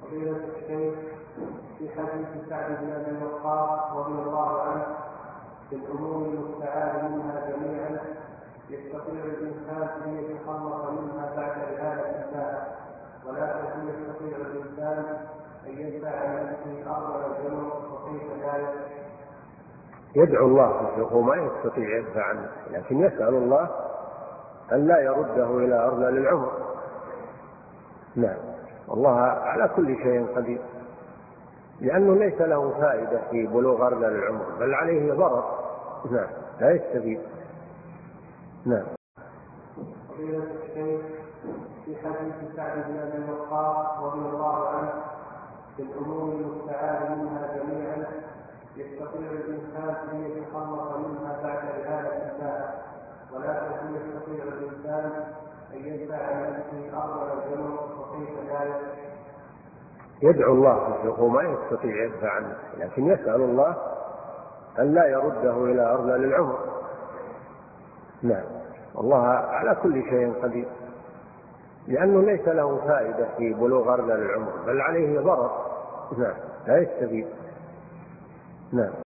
فضيلة الشيخ، في حديث سعد بن أبي وقاص رضي الله عنه في الأمور المستعان منها جميعا يستطيع الإنسان أن يتخلص منها بعد إزالة الله، ولكن يستطيع الإنسان أن يدفع عن نفسه أرض الجنوب، وكيف ذلك؟ يدعو الله وما يستطيع يدفع عنه، لكن يسأل الله أن لا يرده إلى أرذل العمر. نعم، والله على كل شيء قدير، لأنه ليس له فائدة في بلوغ أرذل العمر، بل عليه ضرر. نعم، لا يستفيد. نعم. فضيلة الشيخ، في حديث سعد بن أبي وقاص رضي الله عنه في الأمور المستعان منها جميعا يستطيع الإنسان أن يتخلص منها بعد إزالة الله، ولكن يستطيع الإنسان أن يدفع عن نفسه أرض الجنوب، وكيف ذلك؟ يدعو الله وما يستطيع يدفع عنه، لكن يسأل الله أن لا يرده إلى أرذل العمر. نعم، والله على كل شيء قدير، لأنه ليس له فائدة في بلوغ أرذل العمر، بل عليه ضرر. نعم، لا يستفيد. نعم.